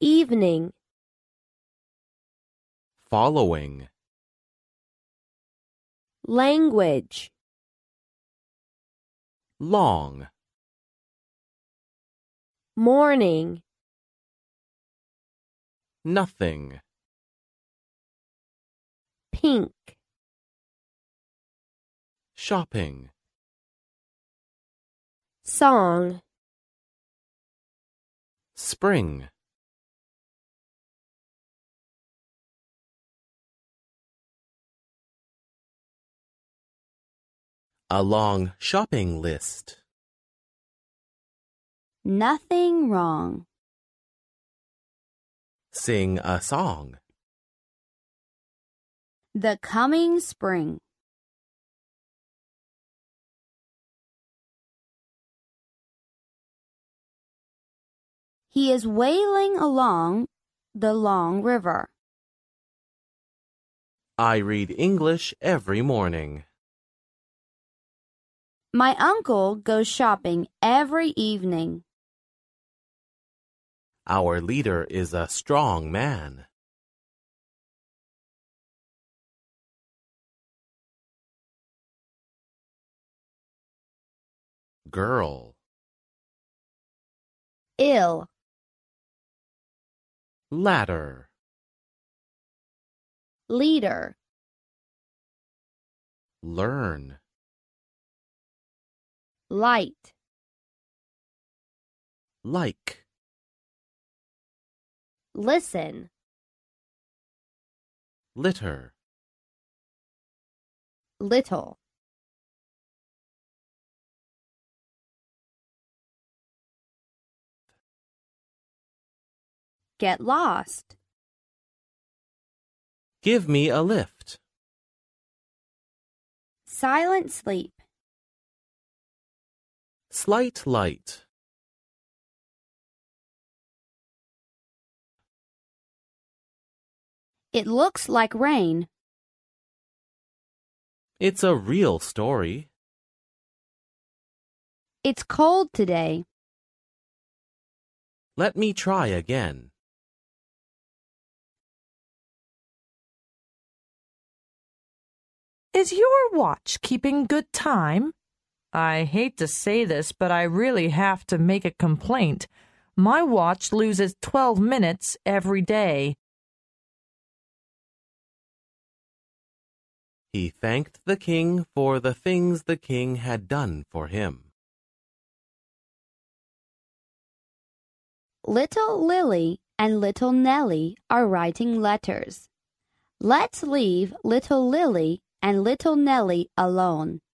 evening, following, language, long, morning, nothing, pink, shopping, song, spring, a long shopping list, nothing wrong. sing a song, The coming spring. He is wailing along the long river. I read English every morning. My uncle goes shopping every evening. Our leader is a strong man. Girl, Ill, ladder, leader, learn, light, like, listen, litter, little. Get lost. give me a lift, Silent sleep. slight light, It looks like rain. it's a real story. It's cold today. Let me try again. Is your watch keeping good time? I hate to say this, but I really have to make a complaint. My watch loses 12 minutes every day. He thanked the king for the things the king had done for him. Little Lily and little Nellie are writing letters. Let's leave little Lily and little Nellie alone.